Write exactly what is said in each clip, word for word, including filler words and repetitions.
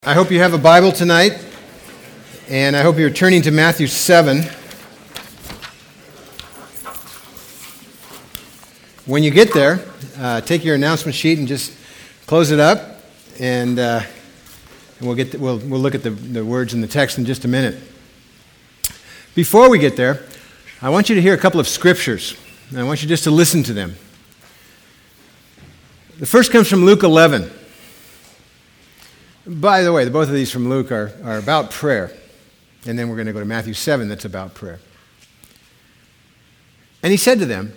I hope you have a Bible tonight, and I hope you're turning to Matthew seven. When you get there, uh, take your announcement sheet and just close it up, and, uh, and we'll get to, we'll we'll look at the, the words in the text in just a minute. Before we get there, I want you to hear a couple of scriptures, and I want you just to listen to them. The first comes from Luke eleven. By the way, both of these from Luke are, are about prayer. And then we're going to go to Matthew seven that's about prayer. And he said to them,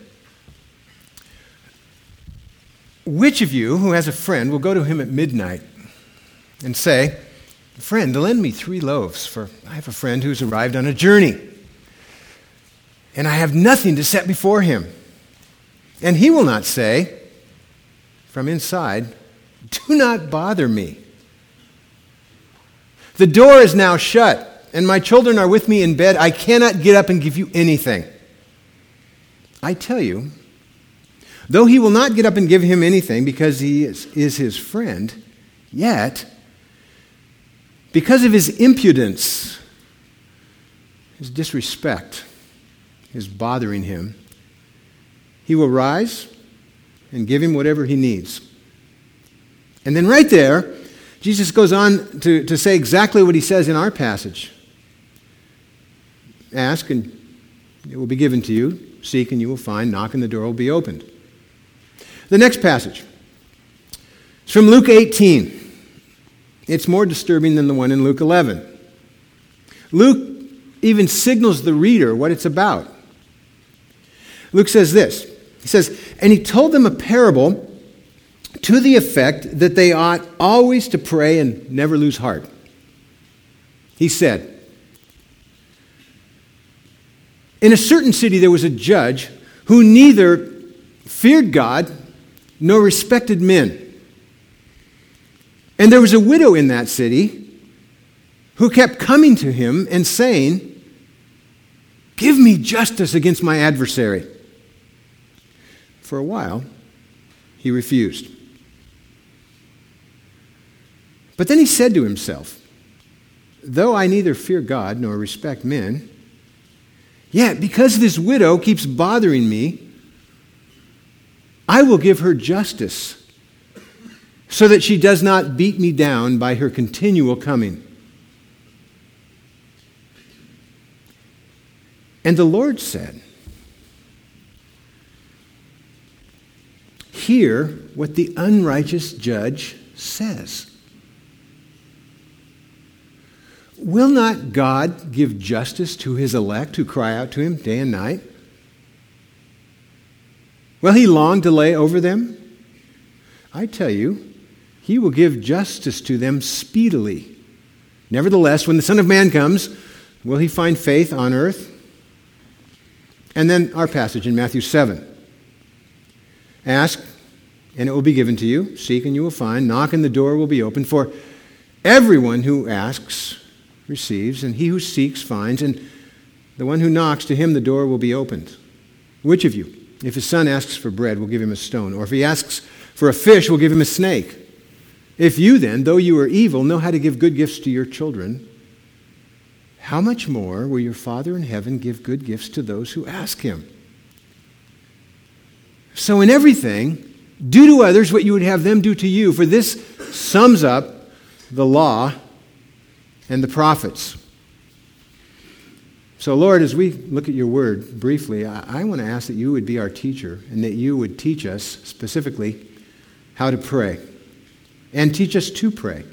"Which of you who has a friend will go to him at midnight and say, 'Friend, lend me three loaves, for I have a friend who's arrived on a journey, and I have nothing to set before him.' And he will not say from inside, 'Do not bother me. The door is now shut, and my children are with me in bed. I cannot get up and give you anything.' I tell you, though he will not get up and give him anything because he is, is his friend, yet, because of his impudence, his disrespect, his bothering him, he will rise and give him whatever he needs." And then right there, Jesus goes on to, to say exactly what he says in our passage. "Ask and it will be given to you. Seek and you will find. Knock and the door will be opened." The next passage is from Luke eighteen. It's more disturbing than the one in Luke eleven. Luke even signals the reader what it's about. Luke says this. He says, "And he told them a parable to the effect that they ought always to pray and never lose heart. He said, 'In a certain city there was a judge who neither feared God nor respected men. And there was a widow in that city who kept coming to him and saying, "Give me justice against my adversary." For a while, he refused. But then he said to himself, "Though I neither fear God nor respect men, yet because this widow keeps bothering me, I will give her justice so that she does not beat me down by her continual coming." And the Lord said, "Hear what the unrighteous judge says. Will not God give justice to his elect who cry out to him day and night? Will he long delay over them? I tell you, he will give justice to them speedily. Nevertheless, when the Son of Man comes, will he find faith on earth?" And then our passage in Matthew seven. "Ask, and it will be given to you. Seek, and you will find. Knock, and the door will be opened. For everyone who asks receives, and he who seeks finds, and the one who knocks, to him the door will be opened. Which of you, if his son asks for bread, will give him a stone? Or if he asks for a fish, will give him a snake? If you then, though you are evil, know how to give good gifts to your children, how much more will your Father in heaven give good gifts to those who ask him? So in everything, do to others what you would have them do to you, for this sums up the law and the prophets." So, Lord, as we look at your word briefly, I, I want to ask that you would be our teacher and that you would teach us specifically how to pray and teach us to pray.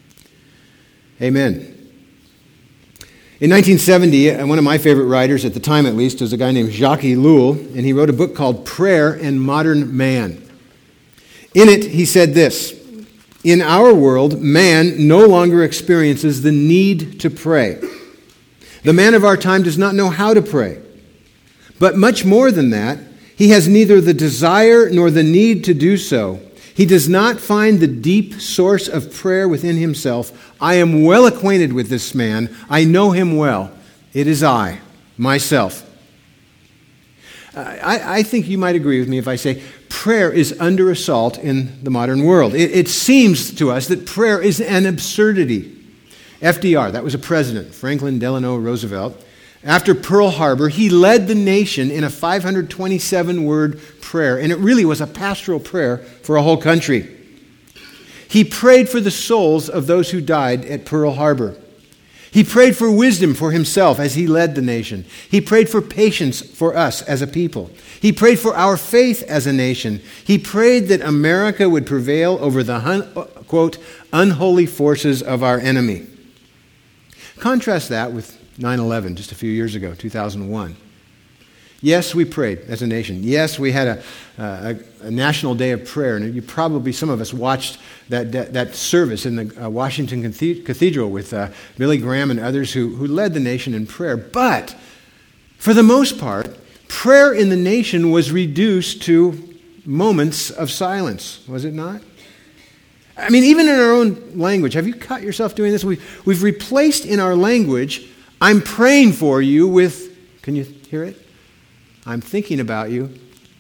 Amen. In nineteen seventy, one of my favorite writers, at the time at least, was a guy named Jacques Ellul, and he wrote a book called Prayer and Modern Man. In it, he said this: "In our world, man no longer experiences the need to pray. The man of our time does not know how to pray. But much more than that, he has neither the desire nor the need to do so. He does not find the deep source of prayer within himself. I am well acquainted with this man. I know him well. It is I, myself." I, I think you might agree with me if I say prayer is under assault in the modern world. It, it seems to us that prayer is an absurdity. F D R, that was a president, Franklin Delano Roosevelt. After Pearl Harbor, he led the nation in a five hundred twenty-seven word prayer, and it really was a pastoral prayer for a whole country. He prayed for the souls of those who died at Pearl Harbor. He prayed for wisdom for himself as he led the nation. He prayed for patience for us as a people. He prayed for our faith as a nation. He prayed that America would prevail over the, quote, unholy forces of our enemy. Contrast that with nine eleven, just a few years ago, two thousand one. Yes, we prayed as a nation. Yes, we had a, a, a national day of prayer, and you probably, some of us watched that that, that service in the uh, Washington Cathedral with uh, Billy Graham and others who, who led the nation in prayer. But for the most part, prayer in the nation was reduced to moments of silence, was it not? I mean, even in our own language, have you caught yourself doing this? We've, we've replaced in our language, I'm praying for you, with, can you hear it? I'm thinking about you.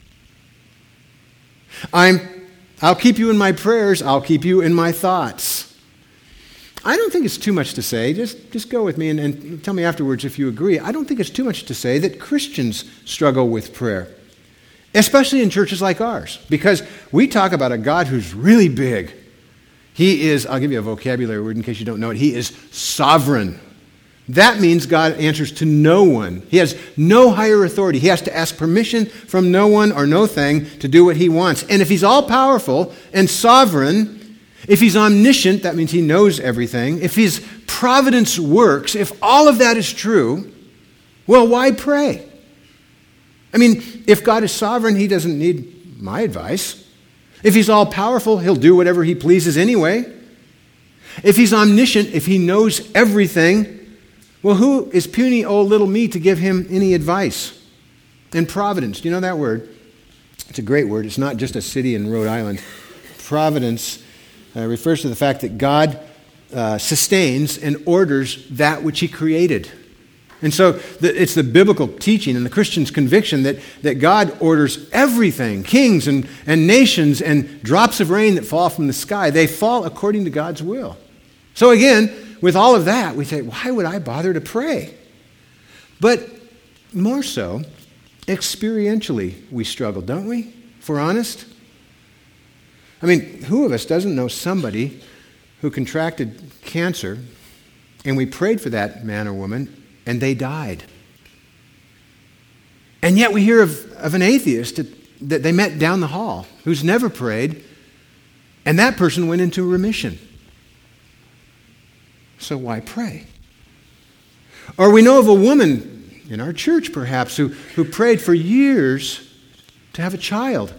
I'm, I'll keep you in my prayers. I'll keep you in my thoughts. I don't think it's too much to say. Just, just go with me and, and tell me afterwards if you agree. I don't think it's too much to say that Christians struggle with prayer, especially in churches like ours, because we talk about a God who's really big. He is, I'll give you a vocabulary word in case you don't know it, he is sovereign. That means God answers to no one. He has no higher authority. He has to ask permission from no one or no thing to do what he wants. And if he's all-powerful and sovereign, if he's omniscient, that means he knows everything. If his providence works, if all of that is true, well, why pray? I mean, if God is sovereign, he doesn't need my advice. If he's all-powerful, he'll do whatever he pleases anyway. If he's omniscient, if he knows everything, well, who is puny old little me to give him any advice? And providence, do you know that word? It's a great word. It's not just a city in Rhode Island. Providence uh, refers to the fact that God uh, sustains and orders that which he created. And so the, it's the biblical teaching and the Christian's conviction that, that God orders everything, kings and, and nations and drops of rain that fall from the sky. They fall according to God's will. So again, with all of that, we say, why would I bother to pray? But more so, experientially, we struggle, don't we? If we're honest. I mean, who of us doesn't know somebody who contracted cancer, and we prayed for that man or woman, and they died? And yet we hear of, of an atheist that, that they met down the hall who's never prayed, and that person went into remission. So why pray? Or we know of a woman in our church, perhaps, who, who prayed for years to have a child,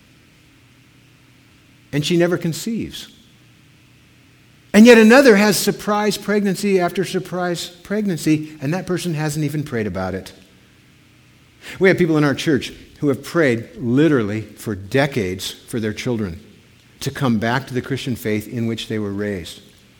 and she never conceives. And yet another has surprise pregnancy after surprise pregnancy, and that person hasn't even prayed about it. We have people in our church who have prayed literally for decades for their children to come back to the Christian faith in which they were raised.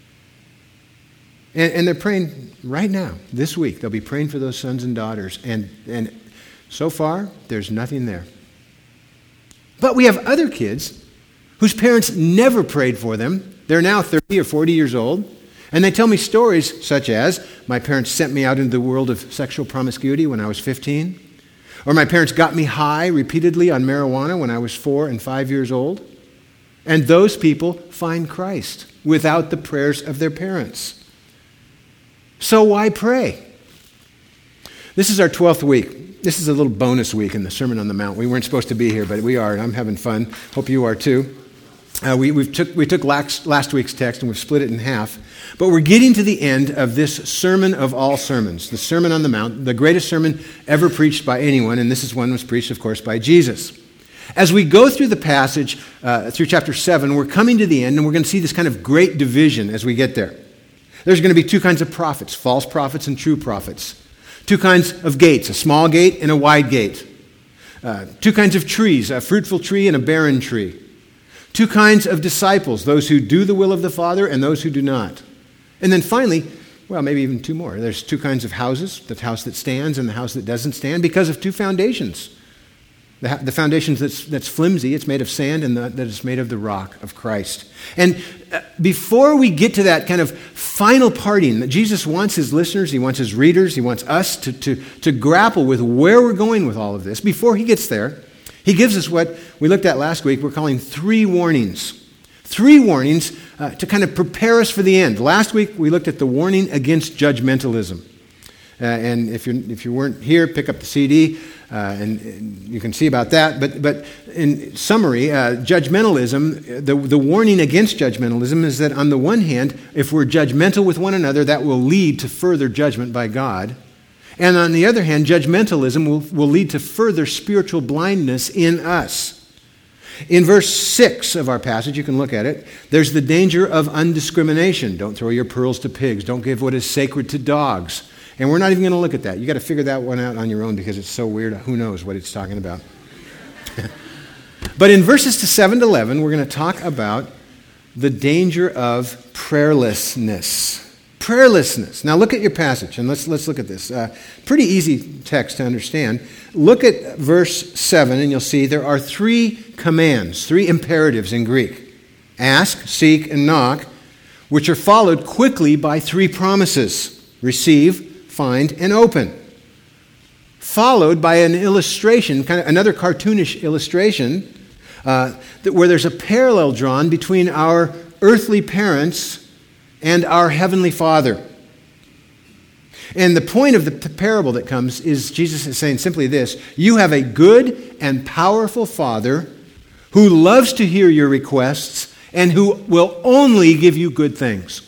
And, and they're praying right now, this week. They'll be praying for those sons and daughters. And, and so far, there's nothing there. But we have other kids whose parents never prayed for them. They're now thirty or forty years old. And they tell me stories such as, my parents sent me out into the world of sexual promiscuity when I was fifteen. Or my parents got me high repeatedly on marijuana when I was four and five years old. And those people find Christ without the prayers of their parents. So why pray? This is our twelfth week. This is a little bonus week in the Sermon on the Mount. We weren't supposed to be here, but we are, and I'm having fun. Hope you are too. Uh, we, we've took, we took last, last week's text and we've split it in half. But we're getting to the end of this sermon of all sermons, the Sermon on the Mount, the greatest sermon ever preached by anyone, and this is one that was preached, of course, by Jesus. As we go through the passage, uh, through chapter seven, we're coming to the end, and we're going to see this kind of great division as we get there. There's going to be two kinds of prophets, false prophets and true prophets. Two kinds of gates, a small gate and a wide gate. Uh, two kinds of trees, a fruitful tree and a barren tree. Two kinds of disciples, those who do the will of the Father and those who do not. And then finally, well, maybe even two more. There's two kinds of houses, the house that stands and the house that doesn't stand, because of two foundations. The, the foundation that's, that's flimsy, it's made of sand, and the, that it's made of the rock of Christ. And uh, before we get to that kind of final parting, that Jesus wants his listeners, he wants his readers, he wants us to, to, to grapple with where we're going with all of this. Before he gets there, he gives us what we looked at last week. We're calling three warnings. Three warnings uh, to kind of prepare us for the end. Last week, we looked at the warning against judgmentalism. Uh, and if, you're, if you weren't here, pick up the C D, uh, and, and you can see about that. But, but in summary, uh, judgmentalism, the, the warning against judgmentalism is that on the one hand, if we're judgmental with one another, that will lead to further judgment by God. And on the other hand, judgmentalism will, will lead to further spiritual blindness in us. In verse six of our passage, you can look at it, there's the danger of undiscrimination. Don't throw your pearls to pigs. Don't give what is sacred to dogs. And we're not even going to look at that. You've got to figure that one out on your own because it's so weird. Who knows what it's talking about. But in verses to seven to eleven, we're going to talk about the danger of prayerlessness. Prayerlessness. Now look at your passage, and let's, let's look at this. Uh, pretty easy text to understand. Look at verse seven, and you'll see there are three commands, three imperatives in Greek. Ask, seek, and knock, which are followed quickly by three promises. Receive, find, and open. Followed by an illustration, kind of another cartoonish illustration, uh, that where there's a parallel drawn between our earthly parents and our heavenly Father. And the point of the parable that comes is Jesus is saying simply this: you have a good and powerful Father who loves to hear your requests and who will only give you good things.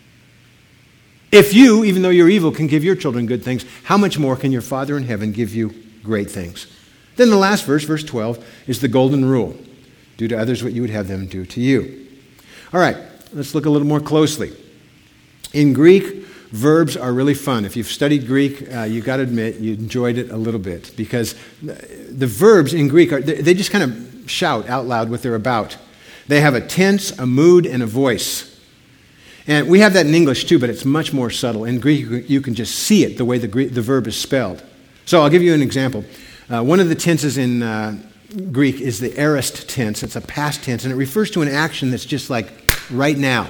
If you, even though you're evil, can give your children good things, how much more can your Father in heaven give you great things? Then the last verse, verse twelve, is the golden rule. Do to others what you would have them do to you. All right, let's look a little more closely. In Greek, verbs are really fun. If you've studied Greek, uh, you've got to admit you enjoyed it a little bit because the verbs in Greek, are they just kind of shout out loud what they're about. They have a tense, a mood, and a voice. And we have that in English too, but it's much more subtle. In Greek, you can just see it the way the, Greek, the verb is spelled. So I'll give you an example. Uh, one of the tenses in uh, Greek is the aorist tense. It's a past tense, and it refers to an action that's just like right now.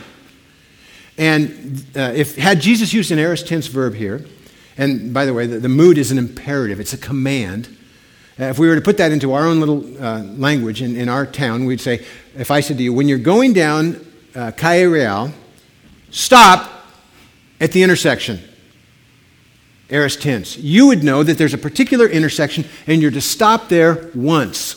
And uh, if had Jesus used an aorist tense verb here, and by the way, the, the mood is an imperative. It's a command. Uh, if we were to put that into our own little uh, language in, in our town, we'd say, if I said to you, when you're going down uh, Calle Real, stop at the intersection. Aorist tense. You would know that there's a particular intersection and you're to stop there once.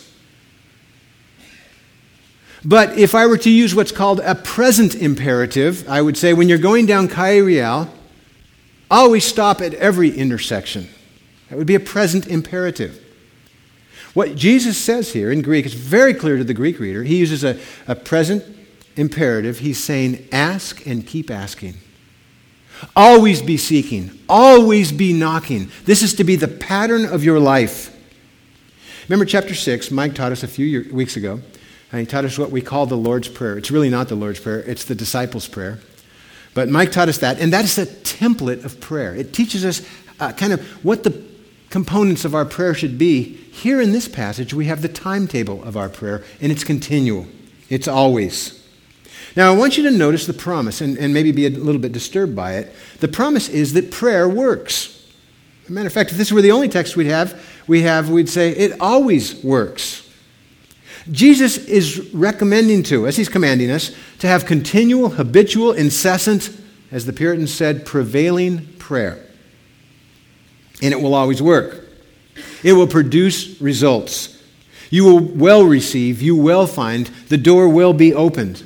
But if I were to use what's called a present imperative, I would say when you're going down Calle Real, always stop at every intersection. That would be a present imperative. What Jesus says here in Greek is very clear to the Greek reader. He uses a, a present imperative. He's saying, ask and keep asking. Always be seeking. Always be knocking. This is to be the pattern of your life. Remember chapter six, Mike taught us a few year, weeks ago. And he taught us what we call the Lord's Prayer. It's really not the Lord's Prayer. It's the disciples' prayer. But Mike taught us that. And that is a template of prayer. It teaches us uh, kind of what the components of our prayer should be. Here in this passage, we have the timetable of our prayer. And it's continual. It's always. Now, I want you to notice the promise and, and maybe be a little bit disturbed by it. The promise is that prayer works. As a matter of fact, if this were the only text we'd have, we have, we'd say it always works. Jesus is recommending to us, he's commanding us, to have continual, habitual, incessant, as the Puritans said, prevailing prayer. And it will always work. It will produce results. You will well receive, you will find, the door will be opened.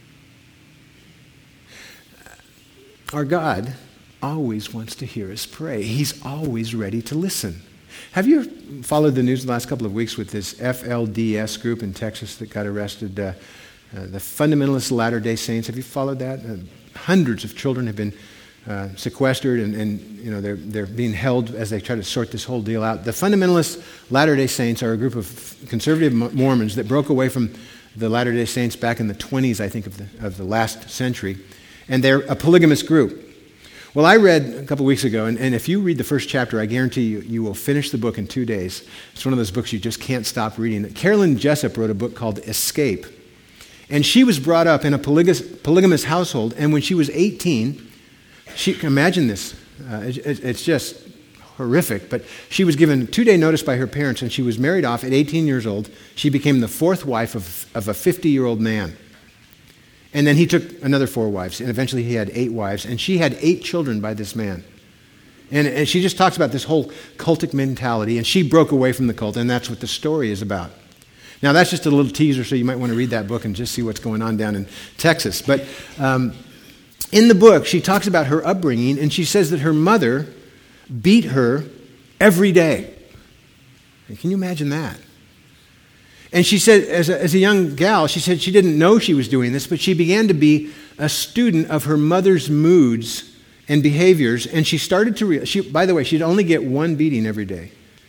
Our God always wants to hear us pray. He's always ready to listen. Have you followed the news the last couple of weeks with this F L D S group in Texas that got arrested? Uh, uh, the Fundamentalist Latter-day Saints. Have you followed that? Uh, hundreds of children have been uh, sequestered, and, and you know they're they're being held as they try to sort this whole deal out. The Fundamentalist Latter-day Saints are a group of conservative Mormons that broke away from the Latter-day Saints back in the twenties, I think, of the of the last century, and they're a polygamous group. Well, I read a couple weeks ago, and, and if you read the first chapter, I guarantee you, you will finish the book in two days. It's one of those books you just can't stop reading. Carolyn Jessup wrote a book called Escape. And she was brought up in a polygamous, polygamous household, and when she was eighteen, she, imagine this, uh, it, it, it's just horrific, but she was given two-day notice by her parents, and she was married off at eighteen years old. She became the fourth wife of, of a fifty-year-old man. And then he took another four wives, and eventually he had eight wives, and she had eight children by this man. And, and she just talks about this whole cultic mentality, and she broke away from the cult, and that's what the story is about. Now, that's just a little teaser, so you might want to read that book and just see what's going on down in Texas. But um, in the book, she talks about her upbringing, and she says that her mother beat her every day. Can you imagine that? And she said, as a, as a young gal, she said she didn't know she was doing this, but she began to be a student of her mother's moods and behaviors, and she started to realize, she, by the way, she'd only get one beating every day,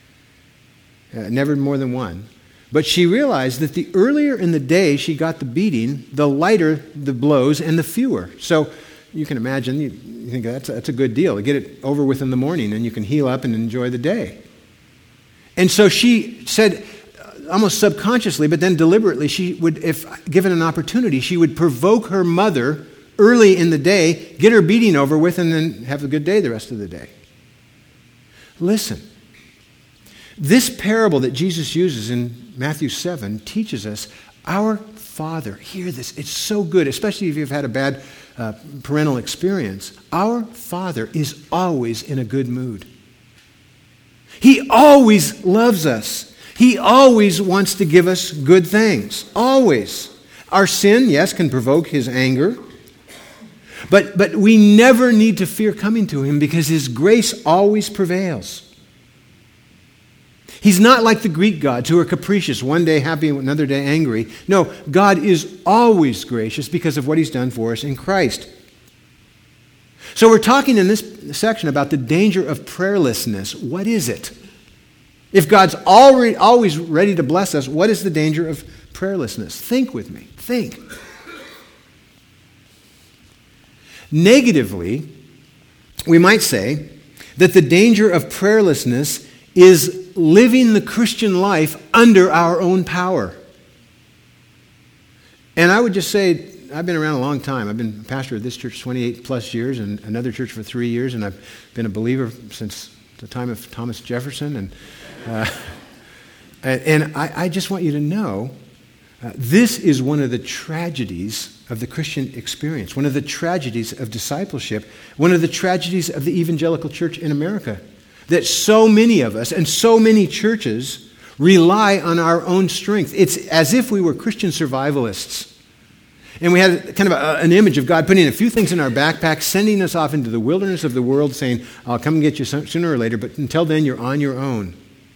uh, never more than one. But she realized that the earlier in the day she got the beating, the lighter the blows and the fewer. So you can imagine, you, you think that's a, that's a good deal to get it over with in the morning, and you can heal up and enjoy the day. And so she said, almost subconsciously, but then deliberately, she would, if given an opportunity, she would provoke her mother early in the day, get her beating over with, and then have a good day the rest of the day. Listen, this parable that Jesus uses in Matthew seven teaches us our Father. Hear this. It's so good, especially if you've had a bad uh, parental experience. Our Father is always in a good mood. He always loves us. He always wants to give us good things. Always. Our sin, yes, can provoke his anger. But, but we never need to fear coming to him because his grace always prevails. He's not like the Greek gods who are capricious, one day happy, another day angry. No, God is always gracious because of what he's done for us in Christ. So we're talking in this section about the danger of prayerlessness. What is it? If God's already, always ready to bless us, what is the danger of prayerlessness? Think with me. Think. Negatively, we might say that the danger of prayerlessness is living the Christian life under our own power. And I would just say, I've been around a long time. I've been pastor of this church twenty-eight plus years and another church for three years, and I've been a believer since the time of Thomas Jefferson. And uh, and I, I just want you to know, uh, this is one of the tragedies of the Christian experience, one of the tragedies of discipleship, one of the tragedies of the evangelical church in America, that so many of us and so many churches rely on our own strength. It's as if we were Christian survivalists. And we had kind of a, an image of God putting a few things in our backpack, sending us off into the wilderness of the world, saying, I'll come and get you sooner or later, but until then, you're on your own.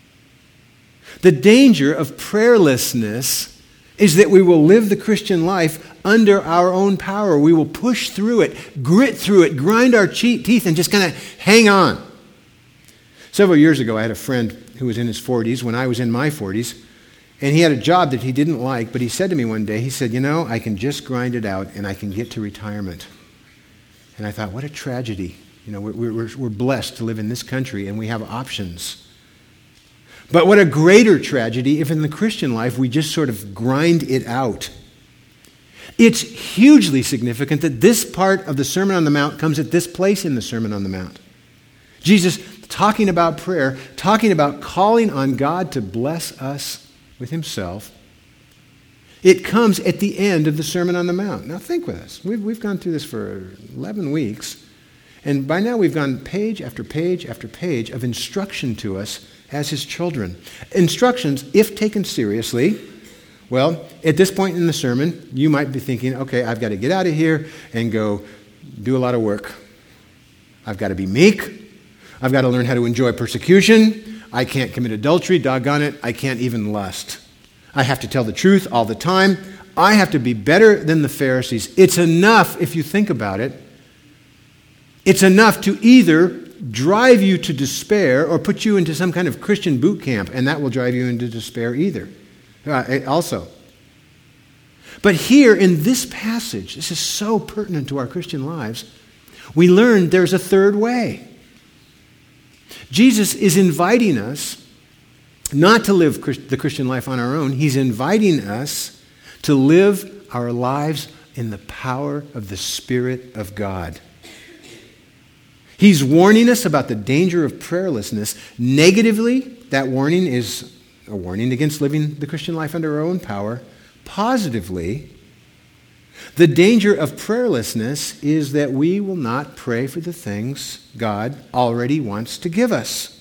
The danger of prayerlessness is that we will live the Christian life under our own power. We will push through it, grit through it, grind our teeth, and just kind of hang on. Several years ago, I had a friend who was in his forties when I was in my forties, and he had a job that he didn't like, but he said to me one day, he said, you know, I can just grind it out and I can get to retirement. And I thought, what a tragedy. You know, we're, we're, we're blessed to live in this country and we have options. But what a greater tragedy if in the Christian life we just sort of grind it out. It's hugely significant that this part of the Sermon on the Mount comes at this place in the Sermon on the Mount. Jesus talking about prayer, talking about calling on God to bless us with himself. It comes at the end of the Sermon on the Mount. Now think with us. We've, we've gone through this for eleven weeks, and by now we've gone page after page after page of instruction to us as his children. Instructions, if taken seriously, well, at this point in the sermon, you might be thinking, okay, I've got to get out of here and go do a lot of work. I've got to be meek. I've got to learn how to enjoy persecution. I can't commit adultery, doggone it. I can't even lust. I have to tell the truth all the time. I have to be better than the Pharisees. It's enough, if you think about it, it's enough to either drive you to despair or put you into some kind of Christian boot camp, and that will drive you into despair either. Uh, also. But here in this passage, this is so pertinent to our Christian lives, we learned there's a third way. Jesus is inviting us not to live the Christian life on our own. He's inviting us to live our lives in the power of the Spirit of God. He's warning us about the danger of prayerlessness. Negatively, that warning is a warning against living the Christian life under our own power. Positively, the danger of prayerlessness is that we will not pray for the things God already wants to give us.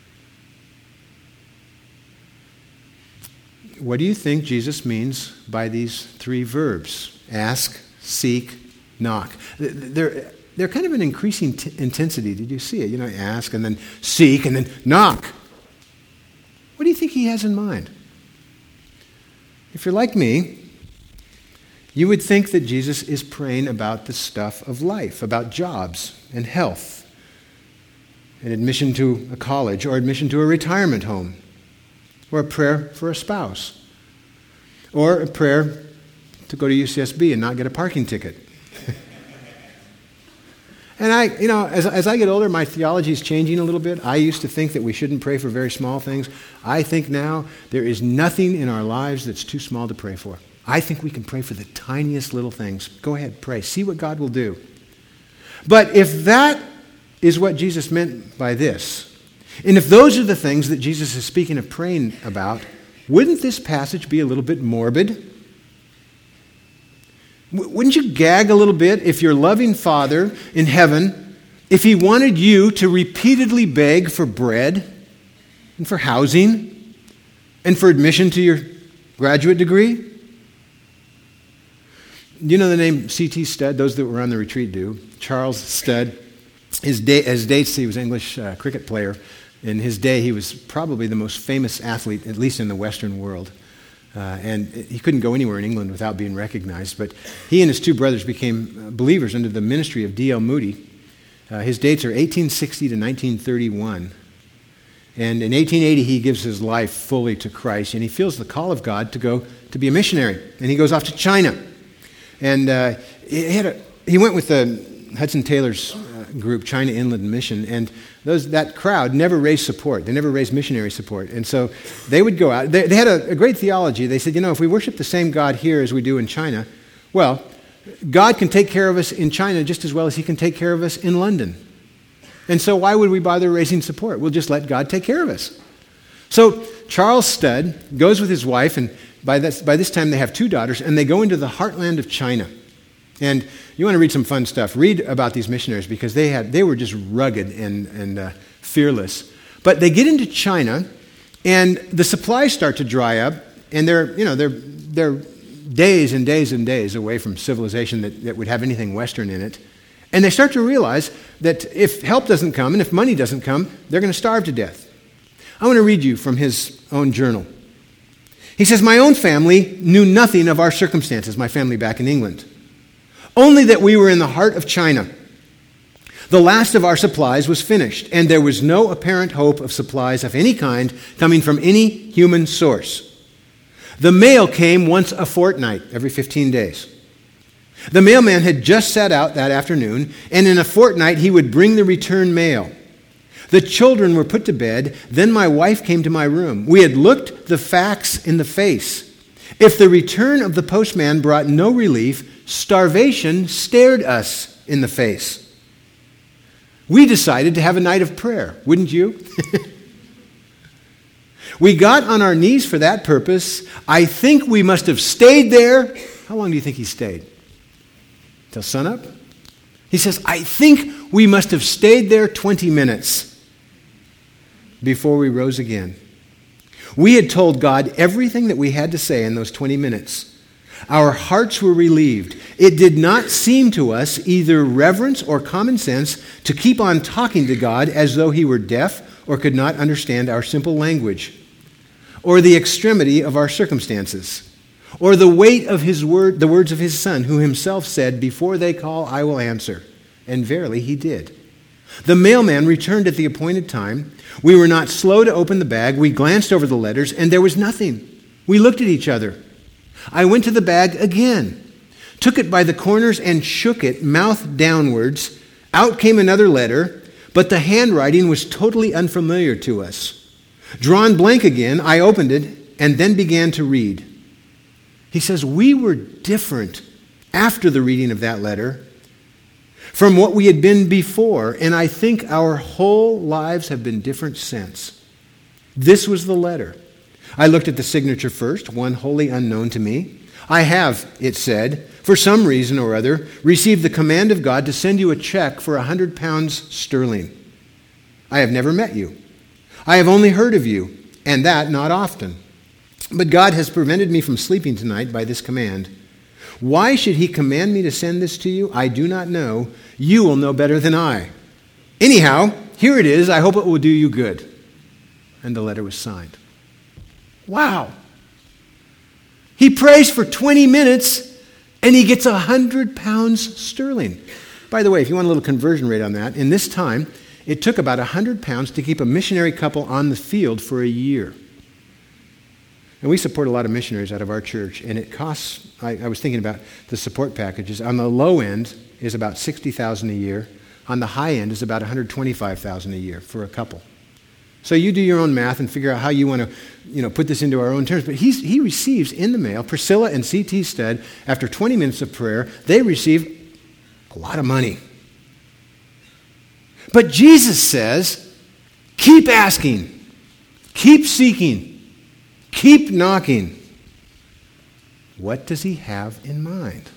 What do you think Jesus means by these three verbs? Ask, seek, knock. They're, they're kind of an increasing t- intensity. Did you see it? You know, ask and then seek and then knock. What do you think he has in mind? If you're like me, you would think that Jesus is praying about the stuff of life, about jobs and health, and admission to a college or admission to a retirement home, or a prayer for a spouse, or a prayer to go to U C S B and not get a parking ticket. And I, you know, as, as I get older, my theology is changing a little bit. I used to think that we shouldn't pray for very small things. I think now there is nothing in our lives that's too small to pray for. I think we can pray for the tiniest little things. Go ahead, pray. See what God will do. But if that is what Jesus meant by this, and if those are the things that Jesus is speaking of praying about, wouldn't this passage be a little bit morbid? Wouldn't you gag a little bit if your loving Father in heaven, if he wanted you to repeatedly beg for bread and for housing and for admission to your graduate degree? You know the name C T Studd? Those that were on the retreat do. Charles Studd. His, day, his dates, he was an English uh, cricket player. In his day, he was probably the most famous athlete, at least in the Western world. Uh, and he couldn't go anywhere in England without being recognized. But he and his two brothers became believers under the ministry of D L Moody. Uh, his dates are eighteen sixty to nineteen thirty-one. And in eighteen eighty, he gives his life fully to Christ. And he feels the call of God to go to be a missionary. And he goes off to China. And uh, he, had a, he went with the Hudson Taylor's uh, group, China Inland Mission, and those that crowd never raised support. They never raised missionary support. And so they would go out. They, they had a, a great theology. They said, you know, if we worship the same God here as we do in China, well, God can take care of us in China just as well as he can take care of us in London. And so why would we bother raising support? We'll just let God take care of us. So Charles Studd goes with his wife, and by this, by this time they have two daughters, and they go into the heartland of China. And you want to read some fun stuff. Read about these missionaries because they had they were just rugged and, and uh, fearless. But they get into China, and the supplies start to dry up, and they're you know they're they're days and days and days away from civilization that, that would have anything Western in it. And they start to realize that if help doesn't come and if money doesn't come, they're going to starve to death. I want to read you from his own journal. He says, "My own family knew nothing of our circumstances, my family back in England. Only that we were in the heart of China. The last of our supplies was finished, and there was no apparent hope of supplies of any kind coming from any human source. The mail came once a fortnight, every fifteen days. The mailman had just set out that afternoon, and in a fortnight he would bring the return mail. The children were put to bed, then my wife came to my room. We had looked the facts in the face. If the return of the postman brought no relief, starvation stared us in the face. We decided to have a night of prayer, wouldn't you? We got on our knees for that purpose. I think we must have stayed there. How long do you think he stayed? Till sunup? He says, I think we must have stayed there twenty minutes before we rose again. We had told God everything that we had to say in those twenty minutes. Our hearts were relieved. It did not seem to us either reverence or common sense to keep on talking to God as though he were deaf or could not understand our simple language, or the extremity of our circumstances, or the weight of his word, the words of his Son, who himself said, before they call, I will answer. And verily he did. The mailman returned at the appointed time. We were not slow to open the bag. We glanced over the letters, and there was nothing. We looked at each other. I went to the bag again, took it by the corners and shook it, mouth downwards, Out came another letter, but the handwriting was totally unfamiliar to us. Drawn blank again, I opened it and then began to read. He says, we were different after the reading of that letter from what we had been before, and I think our whole lives have been different since. This was the letter. I looked at the signature first, one wholly unknown to me. I have, it said, for some reason or other, received the command of God to send you a check for a hundred pounds sterling. I have never met you. I have only heard of you, and that not often. But God has prevented me from sleeping tonight by this command. Why should he command me to send this to you? I do not know. You will know better than I. Anyhow, here it is. I hope it will do you good. And the letter was signed. Wow. He prays for twenty minutes and he gets a hundred pounds sterling. By the way, if you want a little conversion rate on that, in this time, it took about a hundred pounds to keep a missionary couple on the field for a year. And we support a lot of missionaries out of our church, and it costs, I, I was thinking about the support packages. On the low end is about sixty thousand dollars a year. On the high end is about one hundred twenty-five thousand dollars a year for a couple. So you do your own math and figure out how you want to, you know, put this into our own terms. But he's, he receives in the mail, Priscilla and C T Stead, after twenty minutes of prayer, they receive a lot of money. But Jesus says, keep asking, keep seeking, keep knocking. What does he have in mind?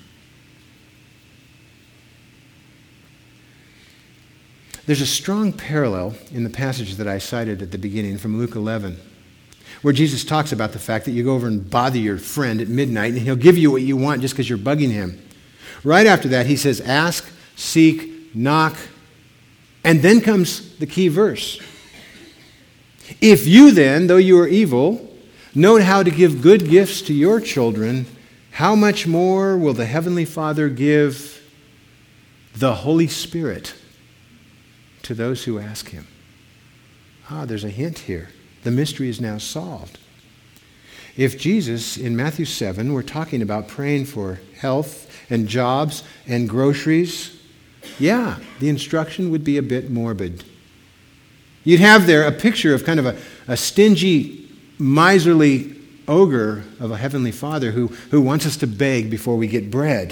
There's a strong parallel in the passage that I cited at the beginning from Luke eleven, where Jesus talks about the fact that you go over and bother your friend at midnight and he'll give you what you want just because you're bugging him. Right after that, he says, ask, seek, knock, and then comes the key verse. If you then, though you are evil, know how to give good gifts to your children, how much more will the Heavenly Father give the Holy Spirit to those who ask him? Ah, there's a hint here. The mystery is now solved. If Jesus, in Matthew seven, were talking about praying for health and jobs and groceries, yeah, the instruction would be a bit morbid. You'd have there a picture of kind of a, a stingy, miserly ogre of a heavenly Father who, who wants us to beg before we get bread.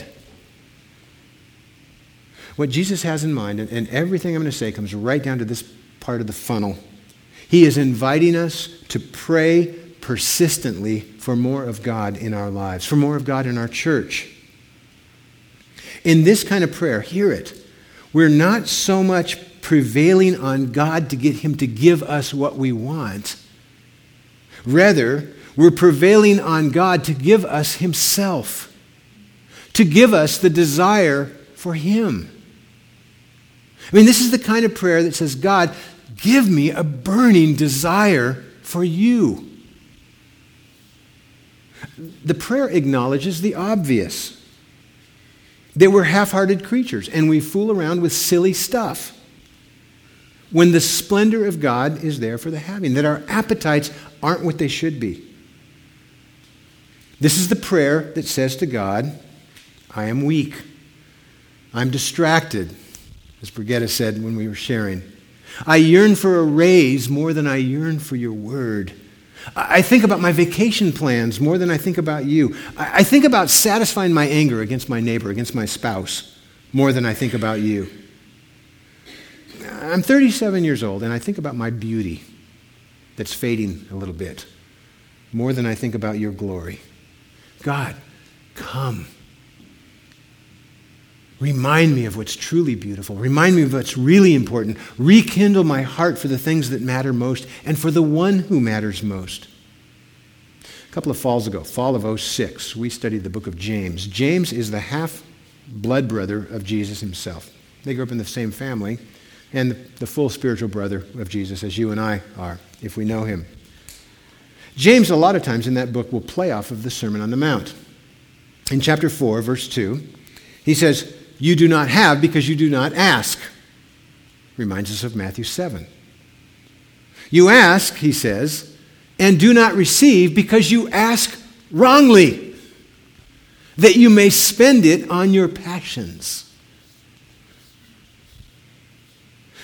What Jesus has in mind, and, and everything I'm going to say comes right down to this part of the funnel. He is inviting us to pray persistently for more of God in our lives, for more of God in our church. In this kind of prayer, hear it, we're not so much prevailing on God to get him to give us what we want. Rather, we're prevailing on God to give us himself, to give us the desire for him. I mean, this is the kind of prayer that says, God, give me a burning desire for you. The prayer acknowledges the obvious, that we're half-hearted creatures and we fool around with silly stuff when the splendor of God is there for the having, that our appetites aren't what they should be. This is the prayer that says to God, I am weak. I'm distracted, as Brigitte said when we were sharing. I yearn for a raise more than I yearn for your word. I think about my vacation plans more than I think about you. I think about satisfying my anger against my neighbor, against my spouse, more than I think about you. I'm thirty-seven years old, and I think about my beauty that's fading a little bit, more than I think about your glory. God, come. Remind me of what's truly beautiful. Remind me of what's really important. Rekindle my heart for the things that matter most and for the one who matters most. A couple of falls ago, fall of oh six, we studied the book of James. James is the half-blood brother of Jesus himself. They grew up in the same family, and the full spiritual brother of Jesus, as you and I are, if we know him. James, a lot of times in that book, will play off of the Sermon on the Mount. In chapter four, verse two, he says, you do not have because you do not ask. Reminds us of Matthew seven. You ask, he says, and do not receive because you ask wrongly, that you may spend it on your passions.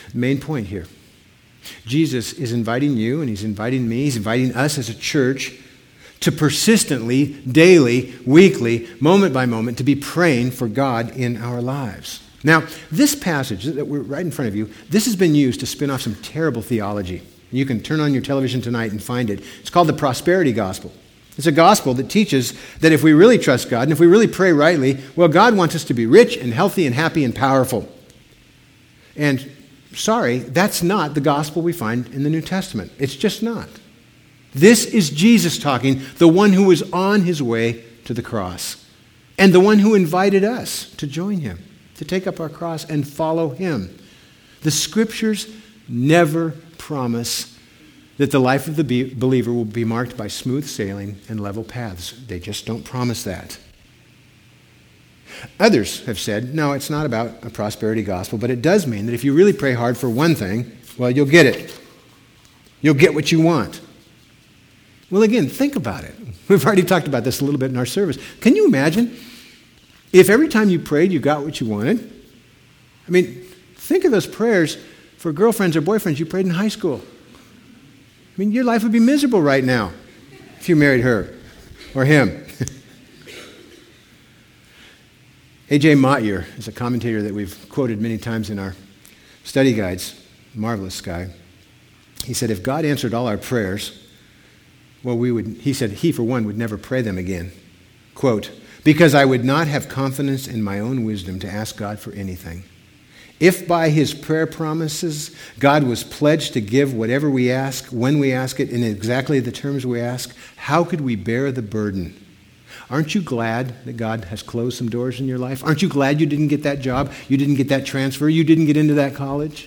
Main point here. Jesus is inviting you, and he's inviting me, he's inviting us as a church to persistently, daily, weekly, moment by moment, to be praying for God in our lives. Now, this passage that we're right in front of you, this has been used to spin off some terrible theology. You can turn on your television tonight and find it. It's called the prosperity gospel. It's a gospel that teaches that if we really trust God and if we really pray rightly, well, God wants us to be rich and healthy and happy and powerful. And sorry, that's not the gospel we find in the New Testament. It's just not. This is Jesus talking, the one who was on his way to the cross, and the one who invited us to join him, to take up our cross and follow him. The Scriptures never promise that the life of the be- believer will be marked by smooth sailing and level paths. They just don't promise that. Others have said, no, it's not about a prosperity gospel, but it does mean that if you really pray hard for one thing, well, you'll get it. You'll get what you want. Well, again, think about it. We've already talked about this a little bit in our service. Can you imagine if every time you prayed, you got what you wanted? I mean, think of those prayers for girlfriends or boyfriends you prayed in high school. I mean, your life would be miserable right now if you married her or him. A J Motyer is a commentator that we've quoted many times in our study guides, marvelous guy. He said, if God answered all our prayers, well, we would, he said, he for one would never pray them again. Quote, because I would not have confidence in my own wisdom to ask God for anything. If by his prayer promises God was pledged to give whatever we ask, when we ask it, in exactly the terms we ask, how could we bear the burden? Aren't you glad that God has closed some doors in your life? Aren't you glad you didn't get that job? You didn't get that transfer? You didn't get into that college?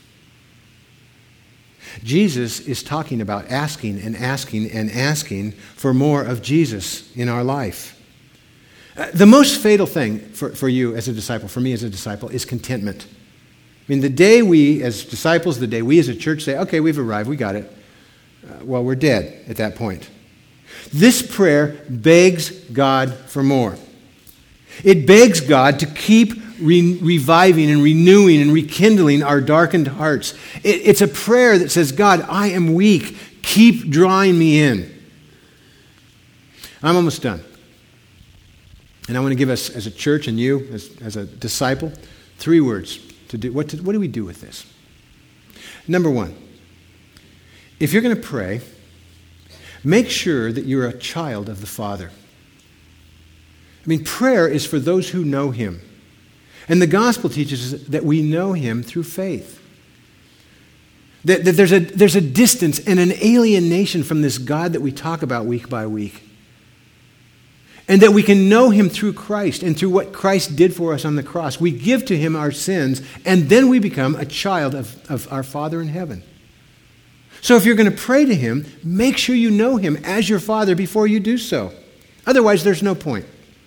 Jesus is talking about asking and asking and asking for more of Jesus in our life. Uh, the most fatal thing for, for you as a disciple, for me as a disciple, is contentment. I mean, the day we as disciples, the day we as a church say, okay, we've arrived, we got it, uh, well, we're dead at that point. This prayer begs God for more. It begs God to keep re- reviving and renewing and rekindling our darkened hearts. It, it's a prayer that says, God, I am weak. Keep drawing me in. I'm almost done. And I want to give us as a church and you as, as a disciple three words to do. What, to, what do we do with this? Number one, if you're going to pray, make sure that you're a child of the Father. I mean, prayer is for those who know him. And the gospel teaches us that we know him through faith. That, that there's a, there's a distance and an alienation from this God that we talk about week by week. And that we can know him through Christ and through what Christ did for us on the cross. We give to him our sins, and then we become a child of, of our Father in heaven. So if you're going to pray to him, make sure you know him as your Father before you do so. Otherwise, there's no point.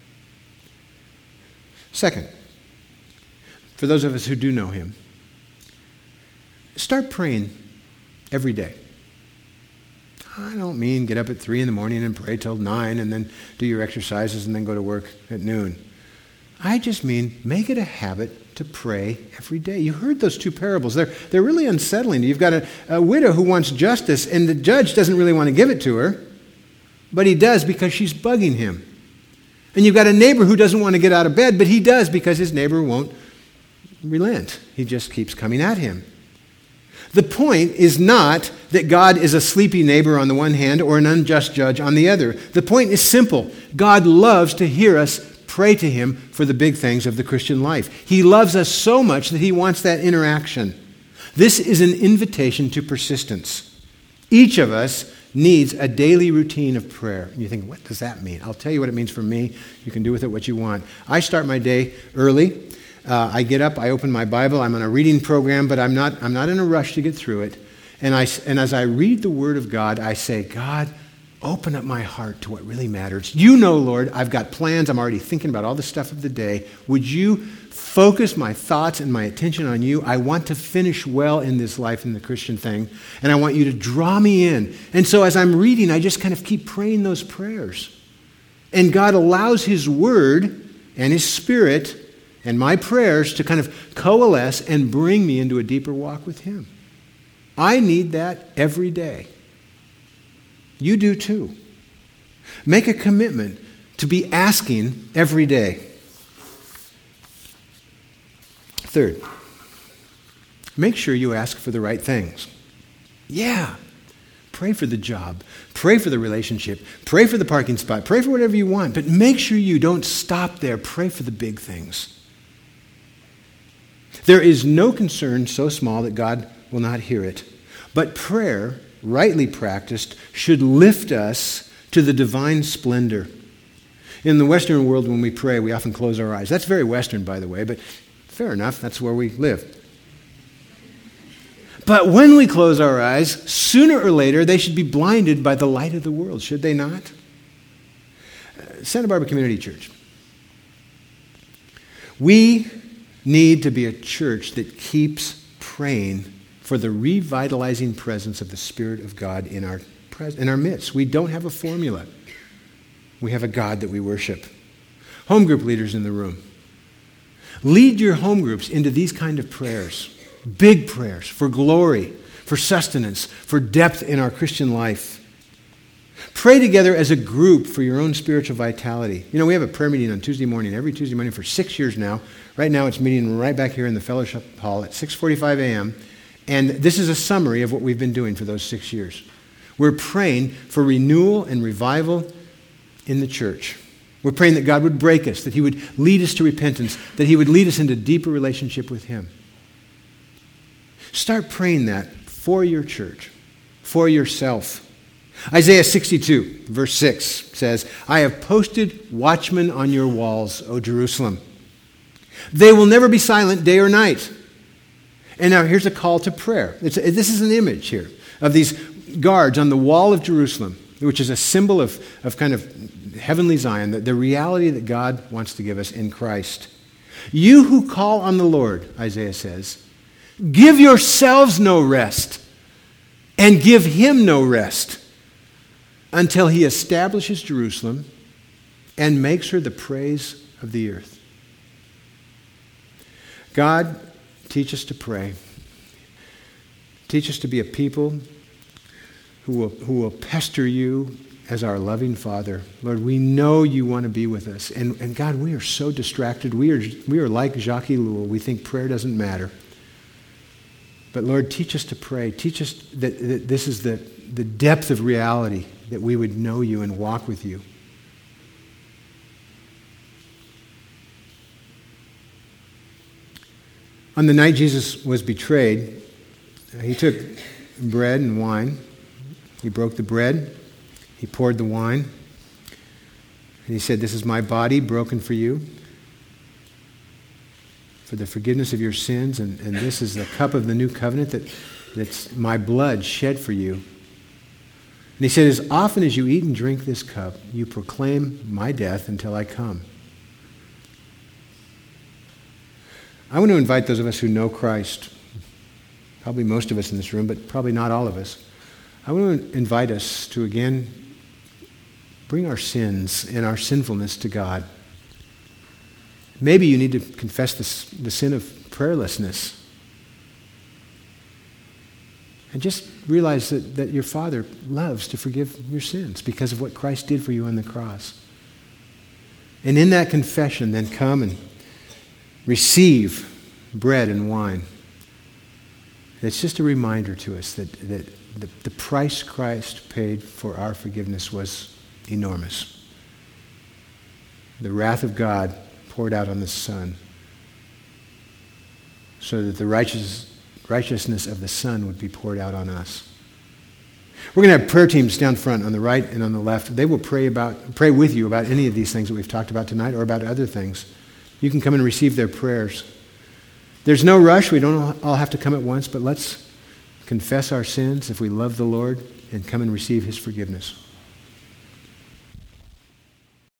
Second, for those of us who do know him, start praying every day. I don't mean get up at three in the morning and pray till nine and then do your exercises and then go to work at noon. I just mean make it a habit to pray every day. You heard those two parables. They're, they're really unsettling. You've got a, a widow who wants justice, and the judge doesn't really want to give it to her, but he does because she's bugging him. And you've got a neighbor who doesn't want to get out of bed, but he does because his neighbor won't relent. He just keeps coming at him. The point is not that God is a sleepy neighbor on the one hand or an unjust judge on the other. The point is simple. God loves to hear us pray to him for the big things of the Christian life. He loves us so much that he wants that interaction. This is an invitation to persistence. Each of us needs a daily routine of prayer. And you think, what does that mean? I'll tell you what it means for me. You can do with it what you want. I start my day early. Uh, I get up, I open my Bible, I'm on a reading program, but I'm not, I'm not in a rush to get through it. And, I, and as I read the Word of God, I say, God, open up my heart to what really matters. You know, Lord, I've got plans. I'm already thinking about all the stuff of the day. Would you focus my thoughts and my attention on you? I want to finish well in this life in the Christian thing, and I want you to draw me in. And so as I'm reading, I just kind of keep praying those prayers. And God allows his Word and his Spirit and my prayers to kind of coalesce and bring me into a deeper walk with him. I need that every day. You do too. Make a commitment to be asking every day. Third, make sure you ask for the right things. Yeah. Pray for the job. Pray for the relationship. Pray for the parking spot. Pray for whatever you want. But make sure you don't stop there. Pray for the big things. There is no concern so small that God will not hear it. But prayer, rightly practiced, should lift us to the divine splendor. In the Western world, when we pray, we often close our eyes. That's very Western, by the way, but fair enough. That's where we live. But when we close our eyes, sooner or later, they should be blinded by the light of the world, should they not? Uh, Santa Barbara Community Church. We need to be a church that keeps praying for the revitalizing presence of the Spirit of God in our, pres- in our midst. We don't have a formula. We have a God that we worship. Home group leaders in the room. Lead your home groups into these kind of prayers. Big prayers for glory, for sustenance, for depth in our Christian life. Pray together as a group for your own spiritual vitality. You know, we have a prayer meeting on Tuesday morning, every Tuesday morning for six years now. Right now it's meeting right back here in the fellowship hall at six forty-five a.m. And this is a summary of what we've been doing for those six years. We're praying for renewal and revival in the church. We're praying that God would break us, that he would lead us to repentance, that he would lead us into deeper relationship with him. Start praying that for your church, for yourself. Isaiah sixty-two, verse six says, I have posted watchmen on your walls, O Jerusalem. They will never be silent day or night. And now here's a call to prayer. It's, this is an image here of these guards on the wall of Jerusalem, which is a symbol of, of kind of heavenly Zion, the, the reality that God wants to give us in Christ. You who call on the Lord, Isaiah says, give yourselves no rest and give him no rest until he establishes Jerusalem and makes her the praise of the earth. God, teach us to pray. Teach us to be a people who will, who will pester you as our loving Father. Lord, we know you want to be with us. And, and God, we are so distracted. We are, we are like Jacques Ellul. We think prayer doesn't matter. But Lord, teach us to pray. Teach us that, that this is the, the depth of reality, that we would know you and walk with you. On the night Jesus was betrayed, he took bread and wine. He broke the bread. He poured the wine. And he said, this is my body broken for you, for the forgiveness of your sins, and, and this is the cup of the new covenant that, that's my blood shed for you. And he said, as often as you eat and drink this cup, you proclaim my death until I come. I want to invite those of us who know Christ, probably most of us in this room, but probably not all of us. I want to invite us to again bring our sins and our sinfulness to God. Maybe you need to confess the, the sin of prayerlessness. And just realize that, that your Father loves to forgive your sins because of what Christ did for you on the cross. And in that confession, then come and receive bread and wine. It's just a reminder to us that, that the, the price Christ paid for our forgiveness was enormous. The wrath of God poured out on the Son so that the righteous, righteousness of the Son would be poured out on us. We're going to have prayer teams down front on the right and on the left. They will pray about, pray with you about any of these things that we've talked about tonight or about other things. You can come and receive their prayers. There's no rush. We don't all have to come at once, but let's confess our sins if we love the Lord and come and receive his forgiveness.